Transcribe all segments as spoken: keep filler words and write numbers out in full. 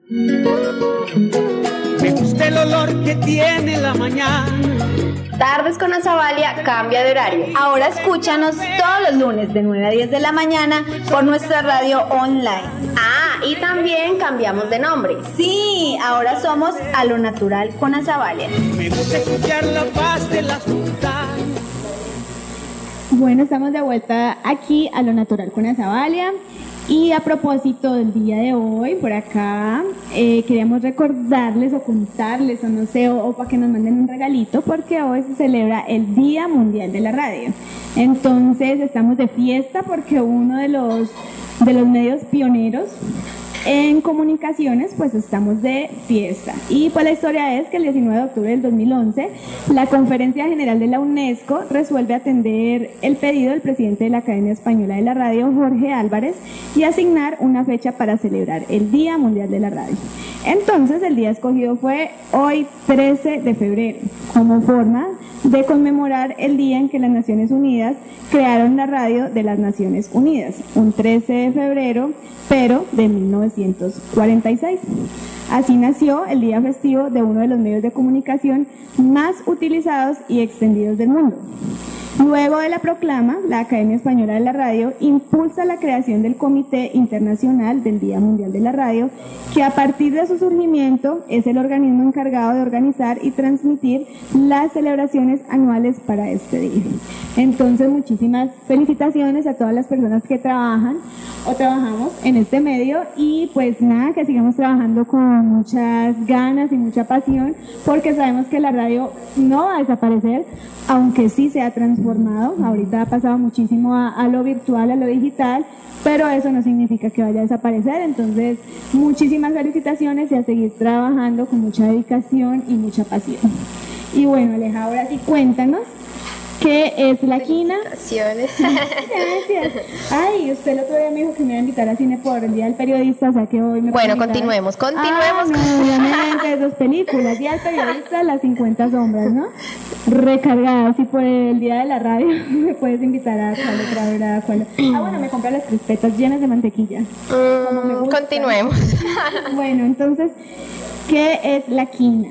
Me gusta el olor que tiene la mañana. Tardes con Azavalia cambia de horario. Ahora escúchanos todos los lunes de nueve a diez de la mañana por nuestra radio online. Ah, y también cambiamos de nombre. Sí, ahora somos A lo Natural con Azavalia. Me gusta escuchar la paz de las montañas. Bueno, estamos de vuelta aquí a Lo Natural con Azavalia. Y a propósito del día de hoy, por acá, eh, queríamos recordarles o contarles, o no sé, o, o para que nos manden un regalito, porque hoy se celebra el Día Mundial de la Radio. Entonces, estamos de fiesta porque uno de los, de los medios pioneros en comunicaciones, pues estamos de fiesta. Y pues la historia es que el diecinueve de octubre del dos mil once, la Conferencia General de la UNESCO resuelve atender el pedido del presidente de la Academia Española de la Radio, Jorge Álvarez, y asignar una fecha para celebrar el Día Mundial de la Radio. Entonces, el día escogido fue hoy, trece de febrero, como forma de conmemorar el día en que las Naciones Unidas crearon la radio de las Naciones Unidas, un trece de febrero, pero de mil novecientos cuarenta y seis. Así nació el día festivo de uno de los medios de comunicación más utilizados y extendidos del mundo. Luego de la proclama, la Academia Española de la Radio impulsa la creación del Comité Internacional del Día Mundial de la Radio, que a partir de su surgimiento es el organismo encargado de organizar y transmitir las celebraciones anuales para este día. Entonces, muchísimas felicitaciones a todas las personas que trabajan o trabajamos en este medio, y pues nada, que sigamos trabajando con muchas ganas y mucha pasión, porque sabemos que la radio no va a desaparecer, aunque sí se ha transformado. Ahorita ha pasado muchísimo a, a lo virtual, a lo digital, pero eso no significa que vaya a desaparecer. Entonces, muchísimas felicitaciones y a seguir trabajando con mucha dedicación y mucha pasión. Y bueno, Aleja, ahora sí cuéntanos, ¿qué es la quina? Felicitaciones. Gracias. Ay, usted el otro día me dijo que me iba a invitar a cine por el Día del Periodista, o sea que hoy me Bueno, puede invitar. continuemos, continuemos. Ah, no, obviamente, dos películas, Día del Periodista, Las cincuenta sombras, ¿no? Recargadas, y por el Día de la Radio me puedes invitar a cuál otra hora, cuál. Ah, bueno, me compré las crispetas llenas de mantequilla. Mm, continuemos. Bueno, entonces, ¿qué es la quina?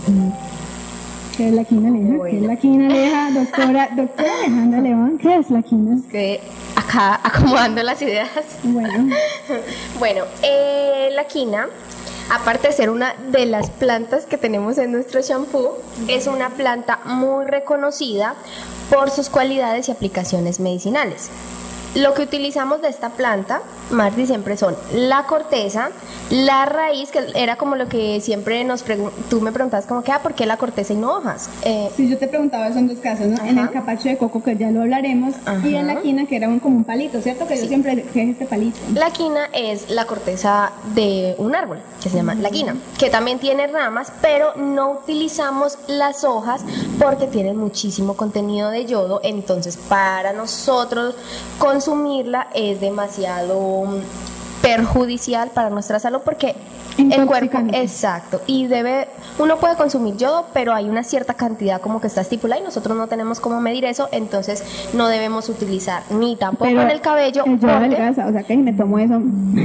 ¿Qué es la quina, Aleja? Bueno. ¿Qué es la quina, Aleja? Doctora, doctora Alejandra León, ¿qué es la quina? Que acá acomodando las ideas. Bueno. Bueno, eh, la quina, aparte de ser una de las plantas que tenemos en nuestro shampoo, es una planta muy reconocida por sus cualidades y aplicaciones medicinales. Lo que utilizamos de esta planta, Marti, siempre son la corteza, la raíz, que era como lo que siempre nos pregun- tú me preguntabas como que, ah, ¿por qué la corteza y no hojas? Eh, Sí, yo te preguntaba eso en dos casos, ¿no? Ajá. En el capacho de coco, que ya lo hablaremos, Ajá. y en la quina, que era un, como un palito, ¿cierto? Que Sí. yo siempre dejé este palito. La quina es la corteza de un árbol que se llama la quina, que también tiene ramas, pero no utilizamos las hojas porque tienen muchísimo contenido de yodo, entonces para nosotros consumirla es demasiado perjudicial para nuestra salud, porque el cuerpo, Intoxicante. exacto, y debe, uno puede consumir yodo, pero hay una cierta cantidad como que está estipulada y nosotros no tenemos cómo medir eso, entonces no debemos utilizar ni tampoco Pero en el cabello, el yodo porque- adelgaza, o sea que si me tomo eso.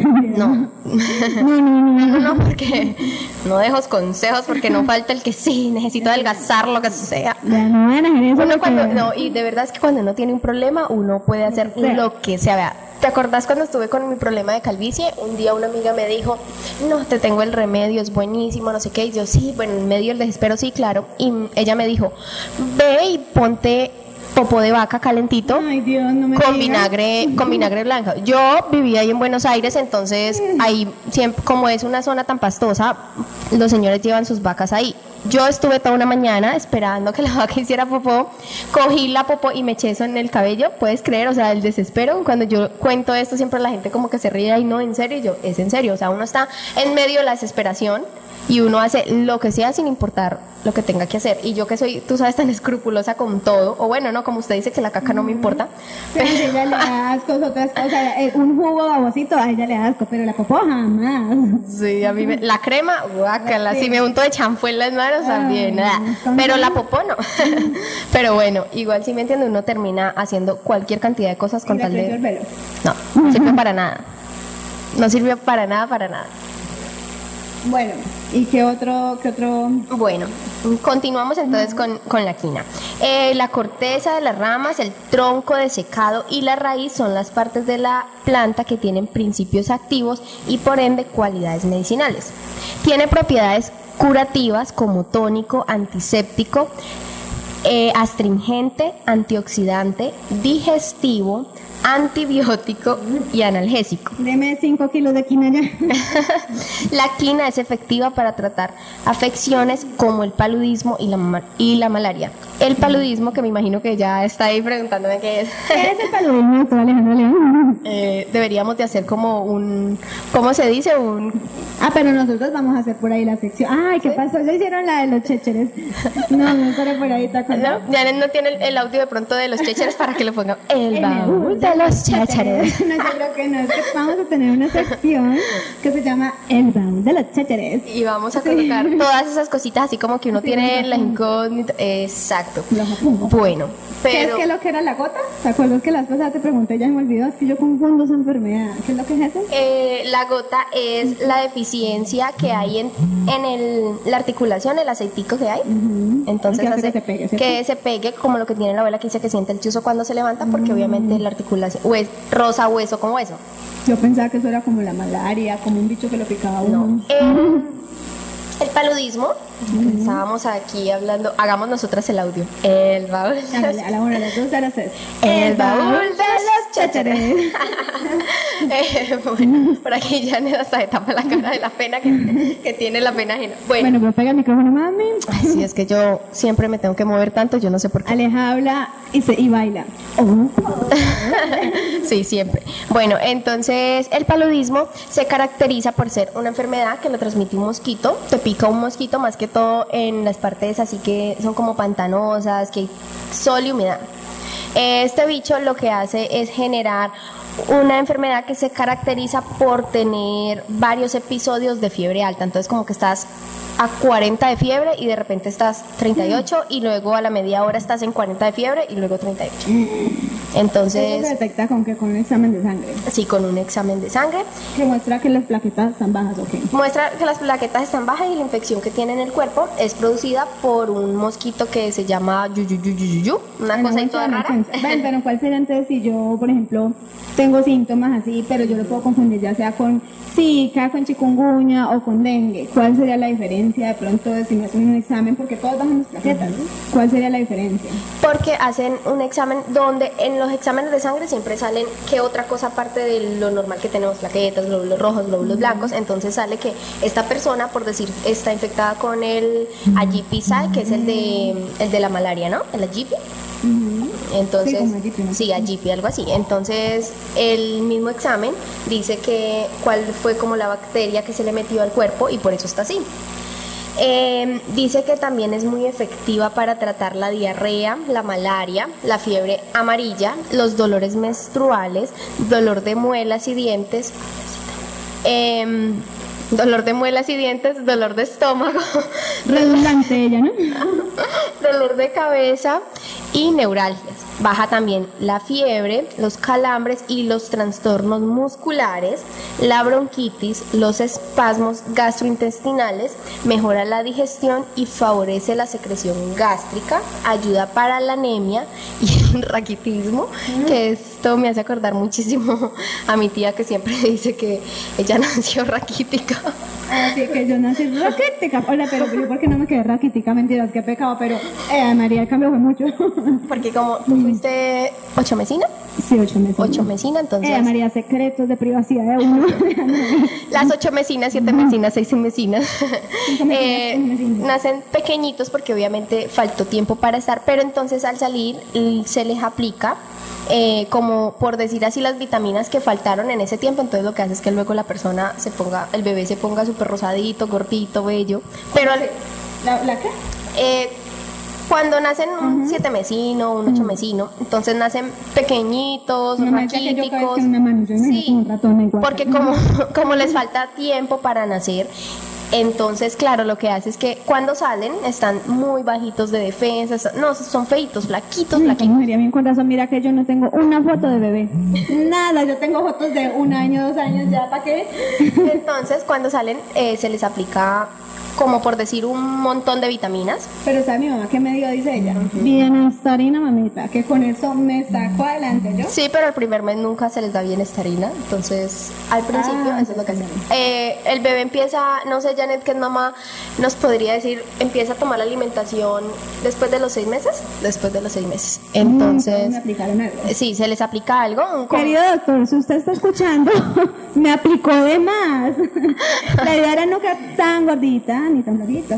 no. No, no, no, no. No, porque no dejo consejos, porque no falta el que sí, necesito adelgazar, lo que sea. Ya no van a hacer eso. Uno porque- cuando, no, y de verdad es que cuando uno tiene un problema, uno puede hacer sea. lo que sea. Vea, ¿te acordás cuando estuve con mi problema de calvicie? Un día una amiga me dijo, no, te tengo el remedio, es buenísimo, no sé qué. Y yo, sí, bueno, en medio del desespero, sí, claro. Y ella me dijo, ve y ponte popó de vaca calentito. Ay, Dios, no me con digas. vinagre con vinagre blanco. Yo vivía ahí en Buenos Aires, entonces ahí siempre, como es una zona tan pastosa, los señores llevan sus vacas ahí. Yo estuve toda una mañana esperando que la vaca hiciera popó, cogí la popó y me eché eso en el cabello, puedes creer, o sea, el desespero. Cuando yo cuento esto siempre la gente como que se ríe y no, en serio, y yo, es en serio, o sea, uno está en medio de la desesperación y uno hace lo que sea sin importar lo que tenga que hacer. Y yo que soy, tú sabes, tan escrupulosa con todo, o bueno, no, como usted dice que la caca no me importa. Pero si ella le da asco, otras cosas, eh, un jugo babosito, a ella le da asco, pero la popó jamás. Sí, a mí me, la crema, guácala, Sí. si me unto de champú en las manos también, Ay, ah, ¿cómo? pero la popó no. Pero bueno, igual si me entiende, uno termina haciendo cualquier cantidad de cosas con Y le tal creció el de... pelo. No, no sirve para nada. No sirvió para nada, para nada. Bueno, ¿y qué otro, qué otro? Bueno, continuamos entonces con, con la quina. Eh, la corteza de las ramas, el tronco desecado y la raíz son las partes de la planta que tienen principios activos y por ende cualidades medicinales. Tiene propiedades curativas como tónico, antiséptico, eh, astringente, antioxidante, digestivo, antibiótico y analgésico. Deme cinco kilos de quina ya. La quina es efectiva para tratar afecciones como el paludismo y la, y la malaria. El paludismo, que me imagino que ya está ahí preguntándome qué es. ¿Qué es el paludismo, doctor Alejandra León? Eh, deberíamos de hacer como un, ¿cómo se dice? Un... Ah, pero nosotros vamos a hacer por ahí la sección. Ay, ¿qué ¿Sí? pasó? Ya hicieron la de los chécheres. No, no estaré por ahí. Está con ¿No? Ya no tiene el, el audio de pronto de los chécheres para que lo pongan. El baúl de los chécheres. No, yo creo que no, es que vamos a tener una sección que se llama El baúl de los chécheres. Y vamos a colocar sí. todas esas cositas así como que uno sí, tiene la incógnita. Exacto. Bueno, pero... ¿Qué es que lo que era la gota? ¿Te acuerdas que la vez pasada te pregunté? Ya me olvidó, es que yo confundo esa enfermedad. ¿Qué es lo que es eso? Eh, la gota es la deficiencia que hay en, en el, la articulación, el aceitico que hay. Uh-huh. Entonces hace, hace que, se pegue, que se pegue, como lo que tiene la abuela que dice que siente el chuzo cuando se levanta, porque uh-huh. obviamente la articulación, hues, rosa hueso con hueso. Yo pensaba que eso era como la malaria, como un bicho que lo picaba a uno. No. Eh, el paludismo, uh-huh. estábamos aquí hablando, hagamos nosotras el audio. El baúl. A la una, a las dos, a las tres. El baúl de los chécheres. eh, bueno, por aquí ya hasta se tapa la cara de la pena que, que tiene la pena ajena. Bueno, bueno, pero pega el micrófono, mami. Ay, sí, es que yo siempre me tengo que mover tanto, yo no sé por qué. Aleja habla y, se, y baila. Oh. Sí, siempre. Bueno, entonces el paludismo se caracteriza por ser una enfermedad que lo transmite un mosquito. Te pica un mosquito más que todo en las partes así que son como pantanosas, que hay sol y humedad. Este bicho lo que hace es generar una enfermedad que se caracteriza por tener varios episodios de fiebre alta. Entonces como que estás a cuarenta de fiebre y de repente estás treinta y ocho y luego a la media hora estás en cuarenta de fiebre y luego treinta y ocho. Entonces, ¿eso se detecta con qué? ¿Con un examen de sangre? Sí, con un examen de sangre. ¿Que muestra que las plaquetas están bajas o qué? Muestra que las plaquetas están bajas y la infección que tiene en el cuerpo es producida por un mosquito que se llama yuyuyuyuyuyu, una bueno, cosa ahí toda rara. Ven, pero ¿cuál sería entonces si yo, por ejemplo, tengo síntomas así, pero yo lo puedo confundir ya sea con Zika, con chikungunya o con dengue? ¿Cuál sería la diferencia de pronto de si me hacen un examen? Porque todos bajan las plaquetas, ¿no? ¿Cuál sería la diferencia? Porque hacen un examen donde en los exámenes de sangre siempre salen qué otra cosa aparte de lo normal que tenemos, plaquetas, glóbulos rojos, glóbulos blancos, entonces sale que esta persona, por decir, está infectada con el Aegypti-Sai, que es el de, el de la malaria, ¿no? El Aegypti. Uh-huh. Entonces, sí, Aegypti, ¿no? Sí, Aegypti, algo así. Entonces, el mismo examen dice que cuál fue como la bacteria que se le metió al cuerpo y por eso está así. Eh, dice que también es muy efectiva para tratar la diarrea, la malaria, la fiebre amarilla, los dolores menstruales, dolor de muelas y dientes, eh, dolor de muelas y dientes, dolor de estómago, redundante ella, ¿no? dolor de cabeza y neuralgias. Baja también la fiebre, los calambres y los trastornos musculares, la bronquitis, los espasmos gastrointestinales, mejora la digestión y favorece la secreción gástrica, ayuda para la anemia y el raquitismo, mm. que esto me hace acordar muchísimo a mi tía que siempre dice que ella nació raquítica. Así que yo nací raquítica. Hola, pero yo porque no me quedé raquítica, mentiras, qué pecado, pero eh, María, el cambio fue mucho. Porque como tú fuiste ocho mesina. Sí, ocho mesinas. Ocho mesinas, entonces. Eh, María, secretos de privacidad de uno. Las ocho mesinas, siete mesinas, seis mesinas. eh, mesinas. Nacen pequeñitos porque obviamente faltó tiempo para estar, pero entonces al salir se les aplica eh, como por decir así las vitaminas que faltaron en ese tiempo. Entonces lo que hace es que luego la persona se ponga, el bebé se ponga súper rosadito, gordito, bello. Pero al, ¿La, ¿La qué? Eh, Cuando nacen un uh-huh. siete mesino, un ocho mesino, uh-huh. entonces nacen pequeñitos, no raquíticos. Una mano, yo sí, un ratón igual. Porque como, como les falta tiempo para nacer Entonces, claro, lo que hace es que cuando salen están muy bajitos de defensa, están- no, son feitos, flaquitos, Ay, flaquitos. María, bien con razón, mira que yo no tengo una foto de bebé. Nada, yo tengo fotos de un año, dos años, ya, ¿para qué? Entonces, cuando salen, eh, se les aplica, como por decir, un montón de vitaminas. Pero ¿sabe mi mamá qué me dio? Dice ella. Bienestarina, mamita, que con eso me saco adelante yo. Sí, pero el primer mes nunca se les da bienestarina, entonces al principio Ah, eso es lo que hacen. Eh, el bebé empieza, no sé, Janet, que es mamá, nos podría decir, empieza a tomar la alimentación después de los seis meses, después de los seis meses. Entonces, Mm, me aplicaron algo. eh, sí, se les aplica algo. un- como- Querido doctor, si usted está escuchando, me aplicó de más. La idea era no quedar tan gordita, ni tan gordita.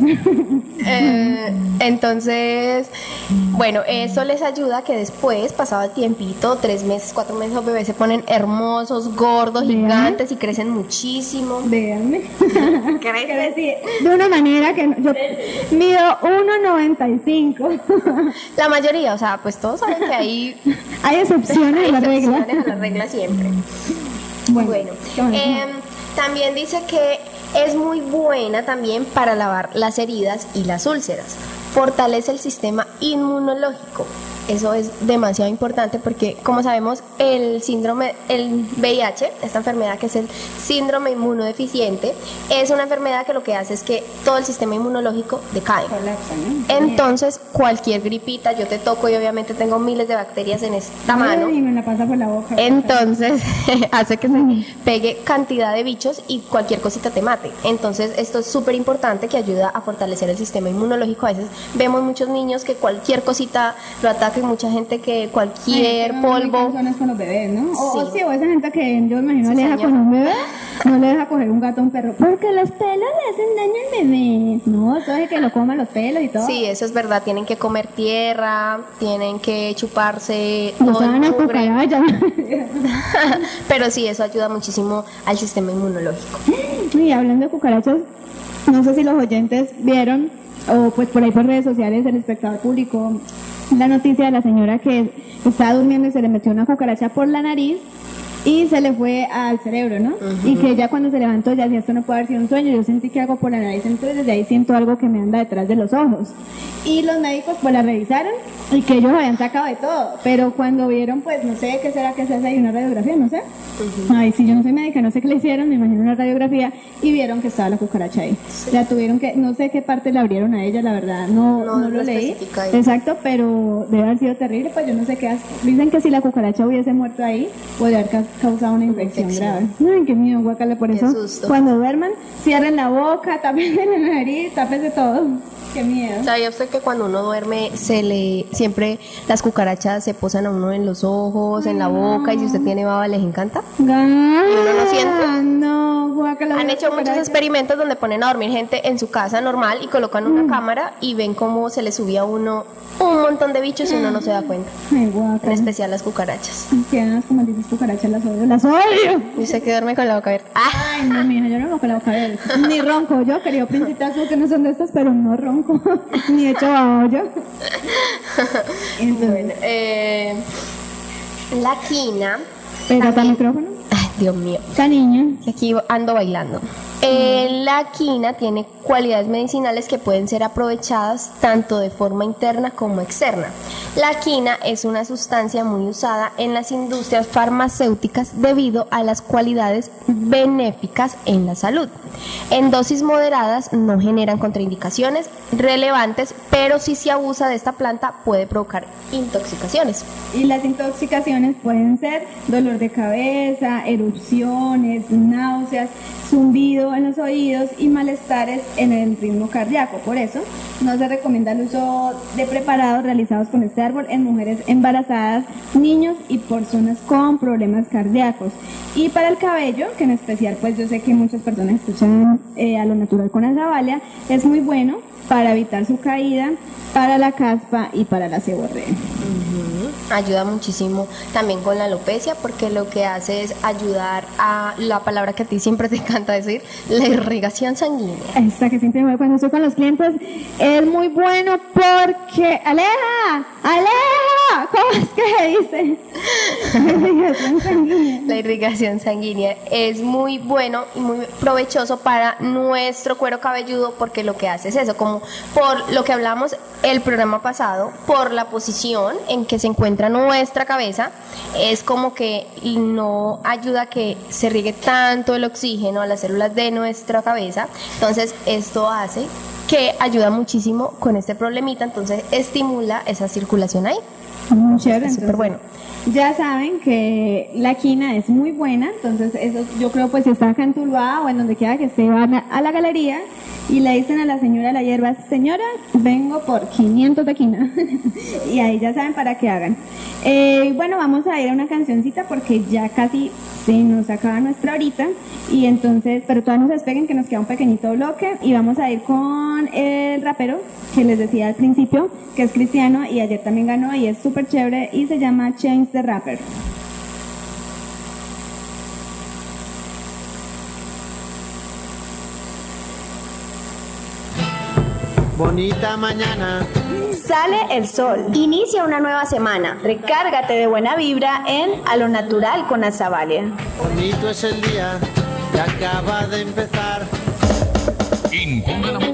Eh, entonces, bueno, eso les ayuda a que después, pasado el tiempito, tres meses, cuatro meses, los bebés se ponen hermosos, gordos, Vean. gigantes y crecen muchísimo. Véanme. Crecen. Quiero decir, de una manera que no- yo mido uno noventa y cinco. La mayoría, o sea, pues todos saben que hay Hay excepciones a la regla. excepciones a la regla siempre. Bueno, Bueno, ¿qué más? em, también dice que es muy buena también para lavar las heridas y las úlceras. Fortalece el sistema inmunológico. Eso es demasiado importante porque, como sabemos, el síndrome, el V I H, esta enfermedad que es el síndrome inmunodeficiente, es una enfermedad que lo que hace es que todo el sistema inmunológico decae. Colapsa, ¿no? Entonces, cualquier gripita, yo te toco y obviamente tengo miles de bacterias en esta mano. Y me la pasa por la boca. Entonces hace que se pegue cantidad de bichos y cualquier cosita te mate. Entonces esto es súper importante, que ayuda a fortalecer el sistema inmunológico. A veces vemos muchos niños que cualquier cosita lo ataca y mucha gente que cualquier Ay, polvo. personas con los bebés, ¿no? O, Sí. o sí, o esa gente que yo me imagino Sí, le deja señor. con un bebé, no le deja coger un gato a un perro. Porque los pelos le hacen daño al bebé. No, eso es que lo coman los pelos y todo. Sí, eso es verdad. Tienen que comer tierra, tienen que chuparse No todo el saben a mugre. cucaracha. Pero sí, eso ayuda muchísimo al sistema inmunológico. Y hablando de cucarachas, no sé si los oyentes vieron, o pues por ahí por redes sociales el espectador publicó la noticia de la señora que estaba durmiendo y se le metió una cucaracha por la nariz y se le fue al cerebro, ¿no? Y que ella cuando se levantó ya decía, esto no puede haber sido un sueño, yo sentí que algo por la nariz, entonces desde ahí siento algo que me anda detrás de los ojos. Y los médicos pues la revisaron y que ellos habían sacado de todo, pero cuando vieron pues no sé qué será que se hace ahí, una radiografía, no sé. Ay, si yo no soy médica, no sé qué le hicieron, me imagino una radiografía y vieron que estaba la cucaracha ahí. La tuvieron que, no sé qué parte le abrieron a ella, la verdad, no, No no, lo lo leí. especifica ahí. Exacto, pero debe haber sido terrible, pues yo no sé qué hace. Dicen que si la cucaracha hubiese muerto ahí, podría haber ca- causado una infección grave. infección. Ay, qué miedo, guácala, por Qué eso susto. cuando duerman, cierren la boca, tápense la nariz, tápense todo. Qué miedo. ¿Sabía usted que cuando uno duerme se le siempre las cucarachas se posan a uno en los ojos, en la boca, y si usted tiene baba les encanta? ¿Uno lo siente? No, guácala. Han las hecho muchos cucarachas. experimentos donde ponen a dormir gente en su casa normal y colocan una cámara y ven cómo se le subía a uno un montón de bichos y uno no se da cuenta. Ay, En guácala. especial las cucarachas. Quedan las como malditas cucarachas, las odio, las odio. Y usted que duerme con la boca abierta. ¡Ah! Ay, no, mija, yo no ronco la boca abierta. Ni ronco yo, querido príncipe azul, que no son de estas, pero no ronco. Ni hecho bajo yo. Entonces, Bueno, eh, la quina. pégate al también- micrófono. Ay, Dios mío. Esta niña. Aquí ando bailando. Eh, la quina tiene cualidades medicinales que pueden ser aprovechadas tanto de forma interna como externa. La quina es una sustancia muy usada en las industrias farmacéuticas debido a las cualidades benéficas en la salud. En dosis moderadas no generan contraindicaciones relevantes, pero si se abusa de esta planta puede provocar intoxicaciones. Y las intoxicaciones pueden ser dolor de cabeza, erupciones, náuseas, zumbido en los oídos y malestares en el ritmo cardíaco. Por eso, no se recomienda el uso de preparados realizados con este árbol en mujeres embarazadas, niños y personas con problemas cardíacos. Y para el cabello, que en especial, pues yo sé que muchas personas escuchan eh, a lo natural con azabala, es muy bueno para evitar su caída, para la caspa y para la seborrea. Ayuda muchísimo también con la alopecia porque lo que hace es ayudar a la palabra que a ti siempre te encanta decir, la irrigación sanguínea. Esta que siempre me cuando estoy con los clientes es muy bueno porque ¡Aleja! ¡Aleja! ¿Cómo es que se dice? La irrigación sanguínea. La irrigación sanguínea es muy bueno y muy provechoso para nuestro cuero cabelludo porque lo que hace es eso, como por lo que hablamos el programa pasado, por la posición en que se encuentra nuestra cabeza, es como que no ayuda a que se riegue tanto el oxígeno a las células de nuestra cabeza. Entonces esto hace que ayuda muchísimo con este problemita, entonces estimula esa circulación ahí. Muy chévere, Es súper bueno. Ya saben que la quina es muy buena, entonces eso yo creo pues si está acá en Tuluá o en donde quiera que esté, van a, a la galería y le dicen a la señora de la hierba, señora, vengo por quinientos de quina. Y ahí ya saben para qué hagan. Eh, bueno, vamos a ir a una cancioncita porque ya casi se nos acaba nuestra horita y entonces, pero todavía no se despeguen que nos queda un pequeñito bloque y vamos a ir con el rapero que les decía al principio, que es cristiano y ayer también ganó y es súper chévere y se llama Change the Rapper. Bonita mañana. Sale el sol. Inicia una nueva semana. Recárgate de buena vibra en A lo Natural con Azavalia. Bonito es el día que acaba de empezar. Imponga la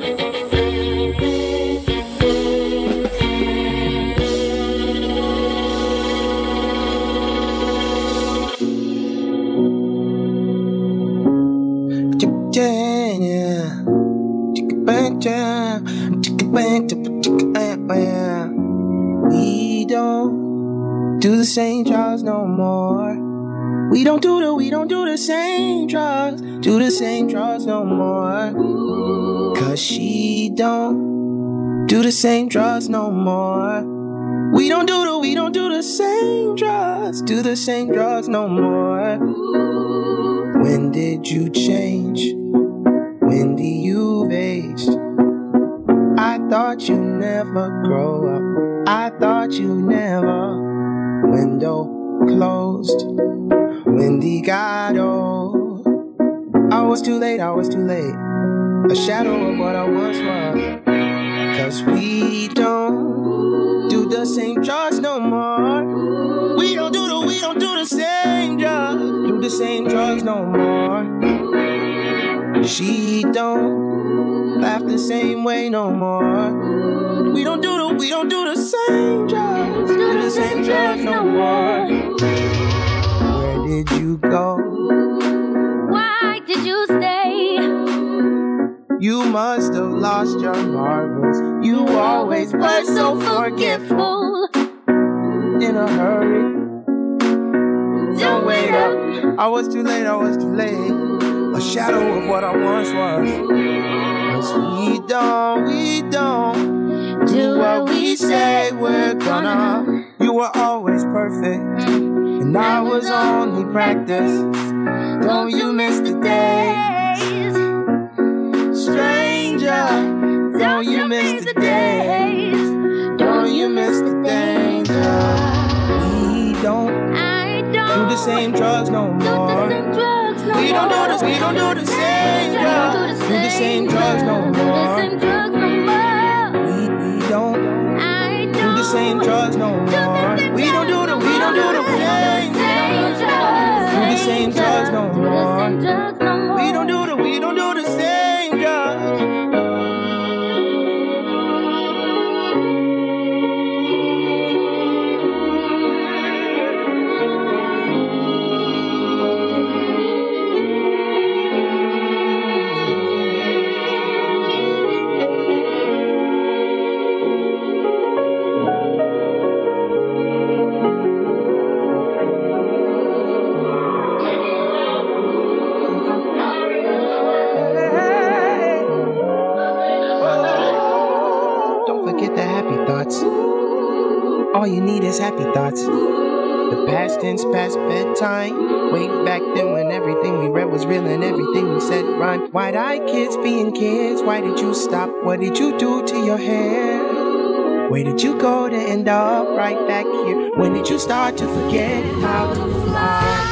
We don't do the same drugs no more. We don't do the, we don't do the same drugs, do the same drugs no more. Cause she don't do the same drugs no more. We don't do the, we don't do the same drugs, do the same drugs no more. When did you change? When did you aged? I thought you never grow up. I thought you never. Window closed. Wendy got old. I was too late, I was too late. A shadow of what I once was. Cause we don't do the same drugs no more. We don't do the, we don't do the same drugs. Do the same drugs no more. She don't laugh the same way no more. We don't do the, we don't do the same drugs. Do the same drugs no more. Where did you go? Why did you stay? You must have lost your marbles. You always were so forgetful. In a hurry. Don't wait up. I was too late, I was too late. A shadow of what I once was. Cause we don't, we don't do what we say we're gonna. You were always perfect, and I was only practice. Don't you miss the days, stranger? Don't you miss the days? Don't you miss the danger? We don't, I don't do the same drugs no more. do the same drugs no We don't do more. this, we don't do the same drugs. Do the same drugs no Do the more. same drugs no more. We, we don't I do the don't same drugs no more. We don't do the, we don't do the same drugs. Do the same drugs no Do the same more. drugs no more. We don't do the, we don't do the same drugs. Don't forget the happy thoughts. All you need is happy thoughts. The past tense past bedtime. Way back then when everything we read was real and everything we said rhymed. Wide-eyed kids being kids. Why did you stop? What did you do to your hair? Where did you go to end up right back here? When did you start to forget how to fly?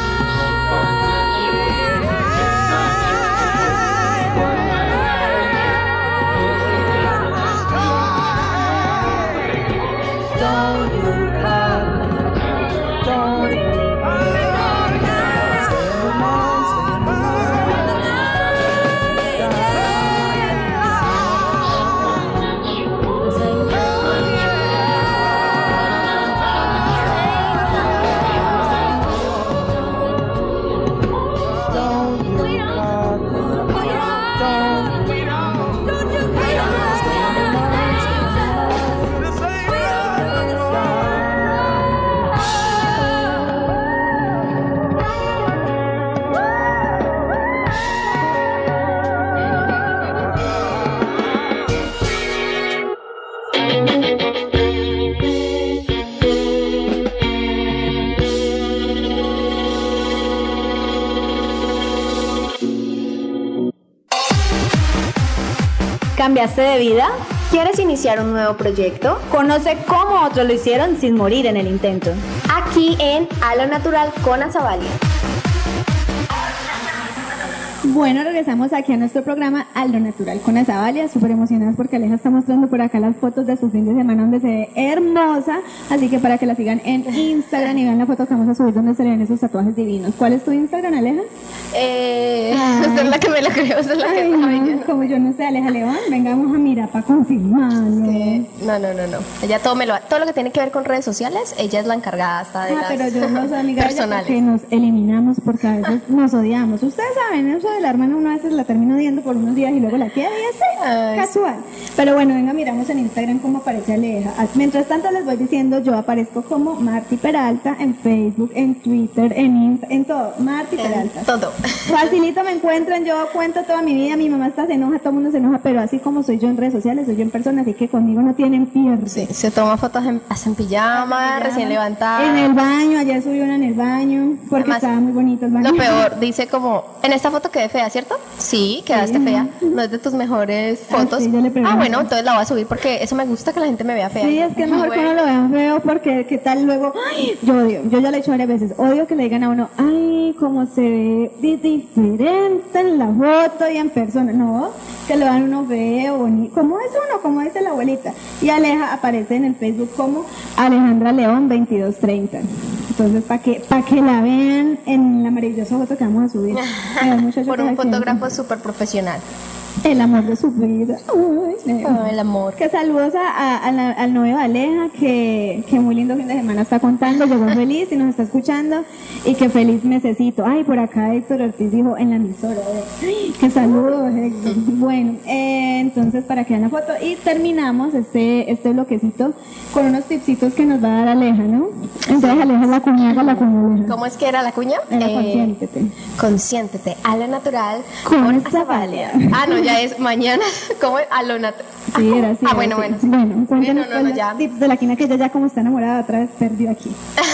Don't you come ¿Cambiaste de vida? ¿Quieres iniciar un nuevo proyecto? Conoce cómo otros lo hicieron sin morir en el intento. Aquí en A lo Natural con Azabalia. Bueno, regresamos aquí a nuestro programa A lo Natural con Azabalia, súper emocionadas porque Aleja está mostrando por acá las fotos de su fin de semana donde se ve hermosa, así que para que la sigan en Instagram y vean la foto que vamos a subir donde se ven esos tatuajes divinos. ¿Cuál es tu Instagram, Aleja? Eh, esa es la que me lo creo, esa es la que Ay, sabe, no, yo no. como yo no sé, Aleja León, vengamos a mirar para confirmarlo. Eh, No, no, no, no. Ella todo me lo, todo lo que tiene que ver con redes sociales, ella es la encargada hasta de Ah, las pero yo no soy amiga de ella personales. porque nos eliminamos porque a veces nos odiamos. Ustedes saben, eso de la hermana uno a veces la termina odiando por unos días y luego la quiere y así, Ay, casual. Pero bueno, venga, miramos en Instagram cómo aparece Aleja. Ah, Mientras tanto les voy diciendo, yo aparezco como Marti Peralta en Facebook, en Twitter, en Insta, en todo. Marti Peralta. Todo. Facilito me encuentran, yo cuento toda mi vida, mi mamá está se enoja, todo el mundo se enoja, pero así como soy yo en redes sociales, soy yo en persona, así que conmigo no tienen pierde. Sí, se toma fotos en, hasta en pijama, recién levantada. En el baño, ayer subí una en el baño, porque Además, estaba muy bonito el baño. Lo peor, dice como, en esta foto quedé fea, ¿cierto? Sí, quedaste Sí. fea. No es de tus mejores Ah, fotos. sí, yo le pregunto. Ah, bueno, entonces la voy a subir porque eso me gusta que la gente me vea fea. Sí, es que es mejor que uno lo vea feo porque qué tal luego, ay, yo odio, yo ya lo he hecho varias veces, odio que le digan a uno, ay, cómo se ve di- diferente en la foto y en persona, no, que lo dan uno feo, bonito, ¿cómo es uno? Como dice la abuelita, y Aleja aparece en el Facebook como Alejandra León veintidós treinta. Entonces, para que, para que la vean en la maravillosa foto que vamos a subir. Ay, muchachos, Por un ay, fotógrafo súper profesional. el amor de su vida. Ay, sí. Oh, el amor. Que saludos a, a- a la- al novio de Aleja, que, que muy lindo fin de semana está contando, llegó feliz y nos está escuchando, y que feliz mesecito. Ay, por acá Héctor Ortiz dijo en la emisora, eh. Ay, que saludos, Héctor. Bueno, eh, entonces para que vean la foto, y terminamos este, este bloquecito con unos tipsitos que nos va a dar Aleja, ¿no? Entonces Aleja la cuñada, la cuñada Aleja. ¿Cómo es que era la cuña? Era Eh, consiéntete. Consiéntete, a lo natural Con con Azabalia. Azabalia. Ah, no, ya es mañana. ¿Cómo es? A lo natural. Sí, era así. Ah, era bueno, así. bueno. sí. Bueno, cuéntanos Bueno, no, pues, no, los ya. tips de la quina que ella ya como está enamorada otra vez perdió aquí.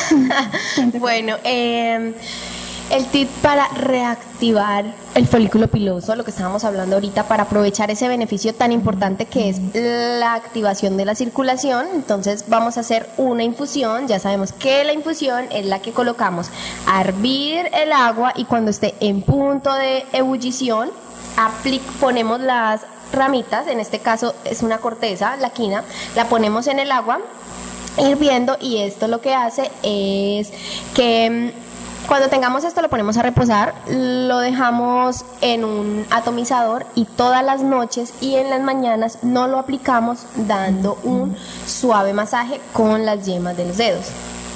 Cuente, Bueno, eh, el tip para reactivar el folículo piloso, lo que estábamos hablando ahorita, para aprovechar ese beneficio tan importante que es la activación de la circulación. Entonces vamos a hacer una infusión. Ya sabemos que la infusión es la que colocamos a hervir el agua, y cuando esté en punto de ebullición, apli- ponemos las ramitas, en este caso es una corteza, la quina, la ponemos en el agua hirviendo, y esto lo que hace es que mm, cuando tengamos esto lo ponemos a reposar, lo dejamos en un atomizador, y todas las noches y en las mañanas no lo aplicamos dando un suave masaje con las yemas de los dedos.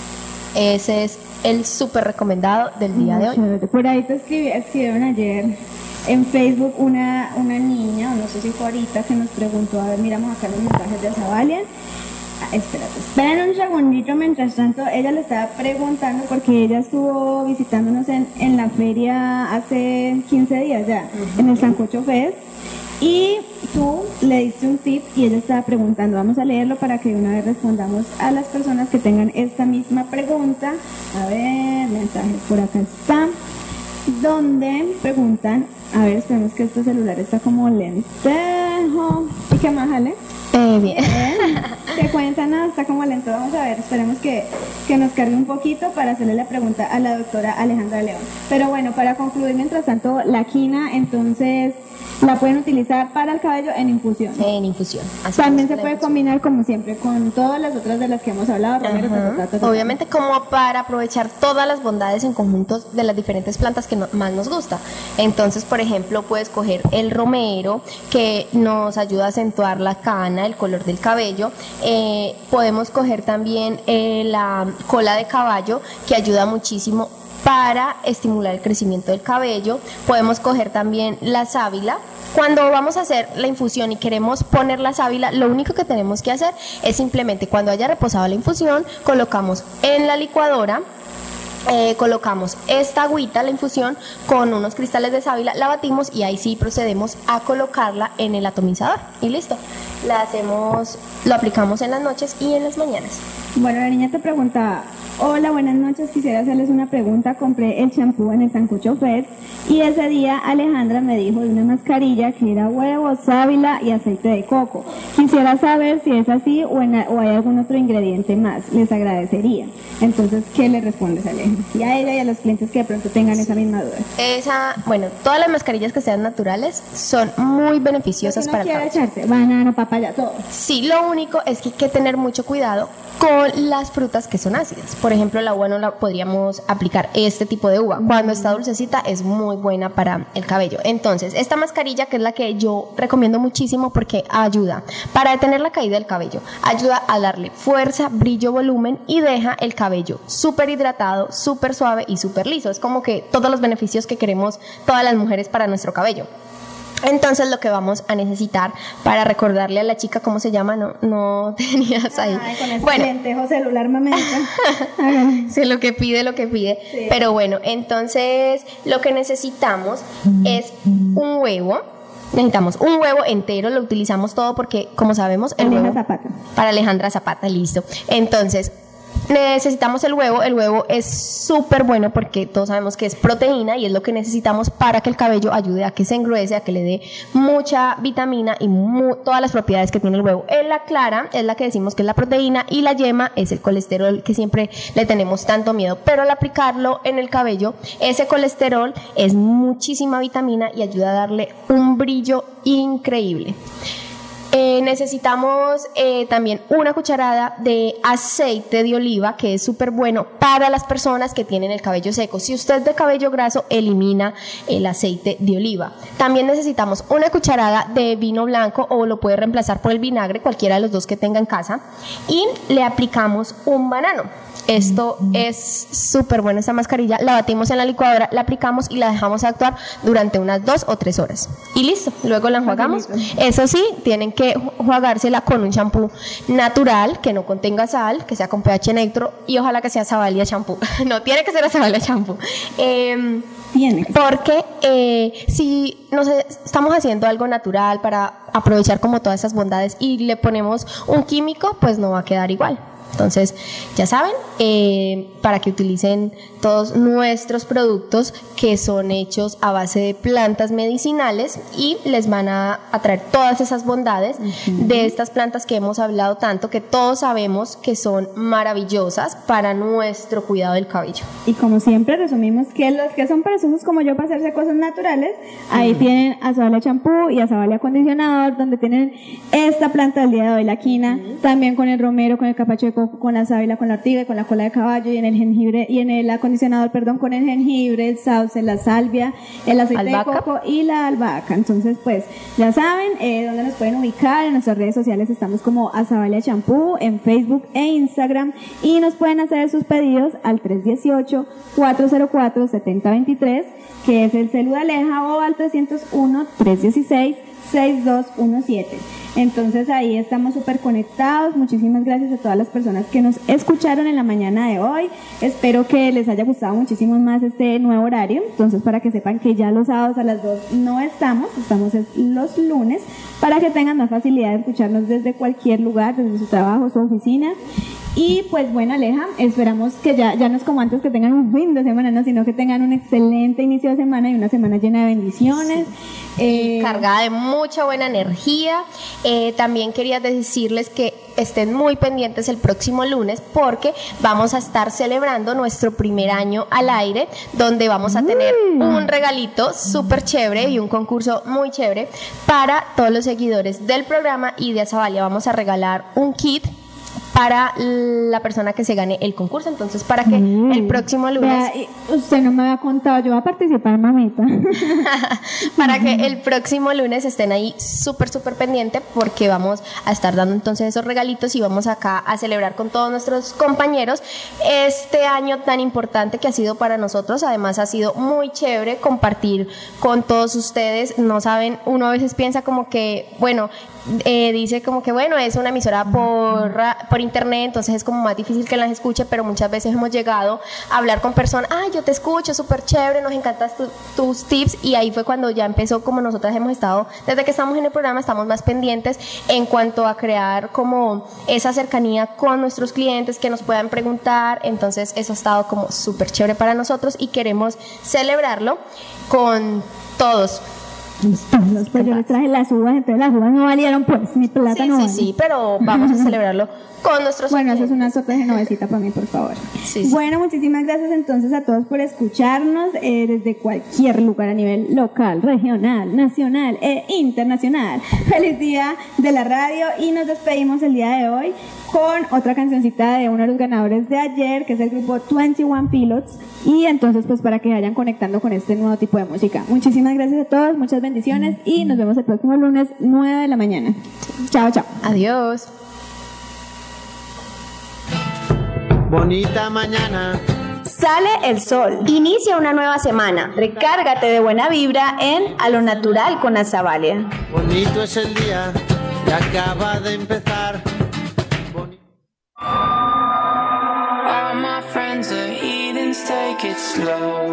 Ese es el súper recomendado del día de hoy. Chévere. Por ahí te escribí, escribieron ayer en Facebook una, una niña, o no sé si fue ahorita, que nos preguntó, a ver, miramos acá los mensajes de Azabalia. Ah, espérate, esperen un segundito, mientras tanto ella le estaba preguntando, porque ella estuvo visitándonos en, en la feria hace quince días ya, en el Sancocho Fest, y tú le diste un tip y ella estaba preguntando. Vamos a leerlo para que de una vez respondamos a las personas que tengan esta misma pregunta. A ver, mensajes por acá está, donde preguntan, a ver, esperemos que este celular está como lentejo. ¿Y qué más, Ale? Eh, bien. Bien. Te cuentan, no, está como lento. Vamos a ver, esperemos que, que nos cargue un poquito para hacerle la pregunta a la doctora Alejandra León. Pero bueno, para concluir, mientras tanto, la quina, entonces, la pueden utilizar para el cabello en infusión. En infusión. Así También es, se la puede infusión. combinar, como siempre, con todas las otras de las que hemos hablado. Romero, Ajá. ta, ta, ta, ta, ta. Obviamente, como para aprovechar todas las bondades en conjuntos de las diferentes plantas que no- más nos gusta. Entonces, por ejemplo, puedes coger el romero, que nos ayuda a acentuar la cana, el color del cabello. Eh, podemos coger también eh, la cola de caballo, que ayuda muchísimo para estimular el crecimiento del cabello. Podemos coger también la sábila. Cuando vamos a hacer la infusión y queremos poner la sábila, lo único que tenemos que hacer es simplemente, cuando haya reposado la infusión, colocamos en la licuadora, eh, colocamos esta agüita, la infusión, con unos cristales de sábila, la batimos, y ahí sí procedemos a colocarla en el atomizador, y listo. La hacemos, lo aplicamos en las noches y en las mañanas. Bueno, la niña te preguntaba, hola, buenas noches, quisiera hacerles una pregunta. Compré el champú en el Sancocho Fest Y ese día Alejandra me dijo de una mascarilla que era huevo, sábila y aceite de coco. Quisiera saber si es así o, en, o hay algún otro ingrediente más. Les agradecería. Entonces, ¿qué le respondes, Alejandra? Y a ella y a los clientes que de pronto tengan esa misma duda. Esa, bueno, todas las mascarillas que sean naturales son muy beneficiosas no para el quiere cabello. echarse banana, papaya, todo. Sí, lo único es que hay que tener mucho cuidado con las frutas que son ácidas. Por ejemplo, la uva no la podríamos aplicar este tipo de uva. Cuando está dulcecita es muy buena para el cabello. Entonces, esta mascarilla, que es la que yo recomiendo muchísimo porque ayuda para detener la caída del cabello, ayuda a darle fuerza, brillo, volumen y deja el cabello súper hidratado, súper suave y súper liso. Es como que todos los beneficios que queremos todas las mujeres para nuestro cabello. Entonces lo que vamos a necesitar para recordarle a la chica cómo se llama, no, no tenías ahí. Ay, con ese bueno, lentejo celular, mamita. sí, lo que pide, lo que pide. Sí. Pero bueno, entonces lo que necesitamos es un huevo. Necesitamos un huevo entero, lo utilizamos todo porque, como sabemos, el Aleja huevo Zapata. para Alejandra Zapata, listo. Entonces, necesitamos el huevo. El huevo es súper bueno porque todos sabemos que es proteína y es lo que necesitamos para que el cabello ayude a que se engruese, a que le dé mucha vitamina y mu- todas las propiedades que tiene el huevo. En la clara es la que decimos que es la proteína y la yema es el colesterol que siempre le tenemos tanto miedo, pero al aplicarlo en el cabello, ese colesterol es muchísima vitamina y ayuda a darle un brillo increíble. Eh, necesitamos eh, también una cucharada de aceite de oliva, que es súper bueno para las personas que tienen el cabello seco. Si usted es de cabello graso, elimina el aceite de oliva. También necesitamos una cucharada de vino blanco, o lo puede reemplazar por el vinagre, cualquiera de los dos que tenga en casa, y le aplicamos un banano. Esto es súper bueno, esta mascarilla. La batimos en la licuadora, la aplicamos y la dejamos actuar durante unas dos o tres horas. Y listo, luego la enjuagamos. Eso sí, tienen que enjuagársela con un champú natural, que no contenga sal, que sea con pH neutro y ojalá que sea Savalia champú. No tiene que ser Savalia champú. Eh, Tiene. porque eh, si nos estamos haciendo algo natural para aprovechar como todas esas bondades y le ponemos un químico, pues no va a quedar igual. Entonces, ya saben, eh, para que utilicen todos nuestros productos que son hechos a base de plantas medicinales y les van a, a traer todas esas bondades uh-huh. de estas plantas que hemos hablado tanto, que todos sabemos que son maravillosas para nuestro cuidado del cabello. Y como siempre resumimos que los que son perezosos como yo para hacerse cosas naturales, ahí uh-huh. tienen Azabalia champú y Azabalia acondicionador, donde tienen esta planta del día de hoy, la quina, uh-huh. también con el romero, con el capacho de coco, con la sábila, con la ortiga, con la cola de caballo, y en el jengibre, y en el acondicionador, perdón, con el jengibre, el sauce, la salvia, el aceite albahaca. de coco y la albahaca. Entonces, pues, ya saben, eh, dónde nos pueden ubicar. En nuestras redes sociales estamos como Azabalia Champú, en Facebook e Instagram, y nos pueden hacer sus pedidos al tres uno ocho, cuatro cero cuatro, siete cero dos tres, que es el celu de Aleja, o al tres cero uno, tres uno seis, seis dos uno siete. Entonces ahí estamos súper conectados. Muchísimas gracias a todas las personas que nos escucharon en la mañana de hoy. Espero que les haya gustado muchísimo más este nuevo horario. Entonces, para que sepan que ya los sábados a las dos no estamos, estamos es los lunes, para que tengan más facilidad de escucharnos desde cualquier lugar, desde su trabajo, su oficina. Y pues bueno, Aleja, esperamos que ya, ya no es como antes que tengan un fin de semana, no, sino que tengan un excelente inicio de semana y una semana llena de bendiciones. Sí. Eh, cargada de mucha buena energía. Eh, también quería decirles que estén muy pendientes el próximo lunes, porque vamos a estar celebrando nuestro primer año al aire, donde vamos a tener mm. un regalito súper chévere y un concurso muy chévere para todos los seguidores del programa y de Azabalia. Vamos a regalar un kit para la persona que se gane el concurso. Entonces, para que mm. el próximo lunes... Vea, usted no me había contado, yo voy a participar, mamita. Para que el próximo lunes estén ahí súper, súper pendiente, porque vamos a estar dando entonces esos regalitos y vamos acá a celebrar con todos nuestros compañeros este año tan importante que ha sido para nosotros. Además, ha sido muy chévere compartir con todos ustedes. No saben, uno a veces piensa como que, bueno, eh, dice como que bueno, es una emisora por, ra- por internet, entonces es como más difícil que las escuche, pero muchas veces hemos llegado a hablar con personas, ay, yo te escucho, súper chévere, nos encantan tu- tus tips, y ahí fue cuando ya empezó, como nosotras hemos estado, desde que estamos en el programa, estamos más pendientes en cuanto a crear como esa cercanía con nuestros clientes, que nos puedan preguntar, entonces eso ha estado como súper chévere para nosotros y queremos celebrarlo con todos. Todos, pues yo les traje las uvas, entonces las uvas no valieron, pues mi plata Sí, no sí, vale. sí, pero vamos a celebrarlo con nuestros Bueno, eso es clientes. una sopa de genovesita para mí, por favor. Sí, sí. Bueno, muchísimas gracias entonces a todos por escucharnos eh, desde cualquier lugar a nivel local, regional, nacional e internacional. Feliz día de la radio y nos despedimos el día de hoy con otra cancioncita de uno de los ganadores de ayer, que es el grupo veintiuno Pilots, y entonces pues para que vayan conectando con este nuevo tipo de música. Muchísimas gracias a todos, muchas bendiciones y nos vemos el próximo lunes nueve de la mañana. Chao, chao. Adiós. Bonita mañana. Sale el sol. Inicia una nueva semana. Recárgate de buena vibra en A lo Natural con Azavalia. Bonito es el día que acaba de empezar. Boni- All my friends are heathens, take it slow.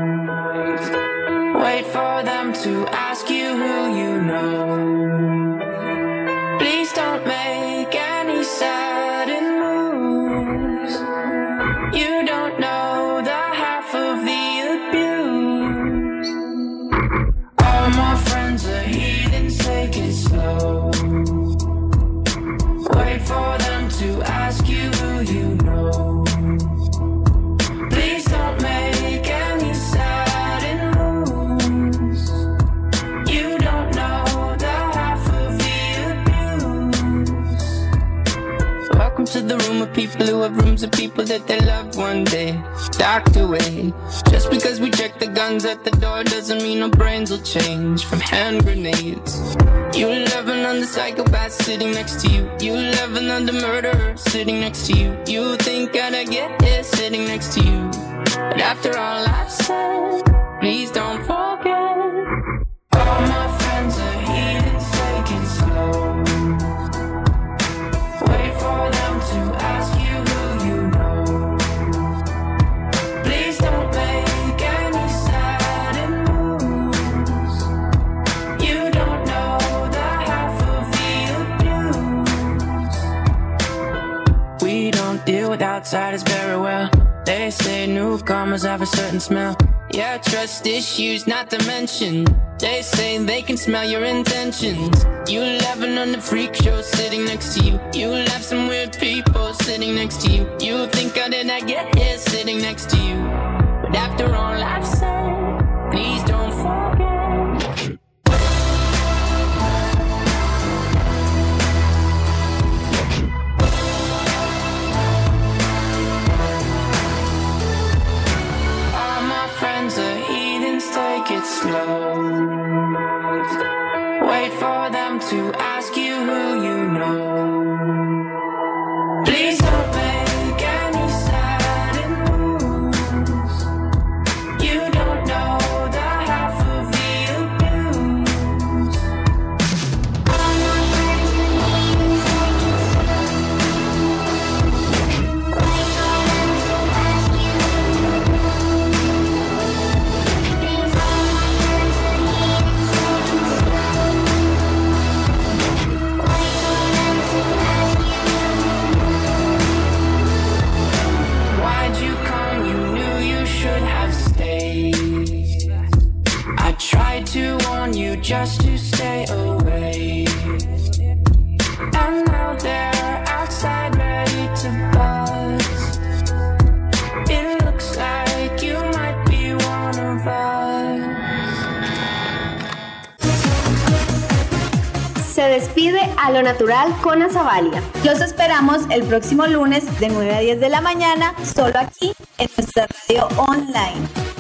Wait for them to ask you who you know. Please don't make any sudden moves. You don't know the half of the abuse. All my friends are heathens, take it slow. Wait for them to ask you who you know. Please don't make any sudden moves. You don't know the half of the abuse. Welcome to the room of people who have rooms of people that they love one day docked away. Just because we check the guns at the door doesn't mean our brains will change from hand grenades. You loving on the psychopath sitting next to you. You loving on the murderer sitting next to you. You think I'd get here sitting next to you. But after all I've said, please don't forget. All my friends are heathens, take it slow. Wait for them to ask you who you know. Please don't make any sudden moves. You don't know the half of the abuse. We don't deal with outsiders very well. They say newcomers have a certain smell. Yeah, trust issues not to mention. They say they can smell your intentions. You laughing on the freak show sitting next to you. You laugh some weird people sitting next to you. You think how did I get here sitting next to you? But after all I've said, please don't forget. All my friends are heathens, take it slow. Wait for them to ask you who you know. Please don't make any sudden moves. You don't know the half of the abuse. All my friends are heathens, take it slow. Wait for them to ask you who you know. Please all my friends are heathens, take it slow. Wait for them to ask you who you know. Why'd you come? You knew you should have stayed. I tried to warn you just to stay away. And now they're outside ready to buzz. It looks like you might be one of us. Se despide A lo Natural con Azavalia. Los esperamos el próximo lunes de nueve a diez de la mañana, solo aquí en nuestra radio online.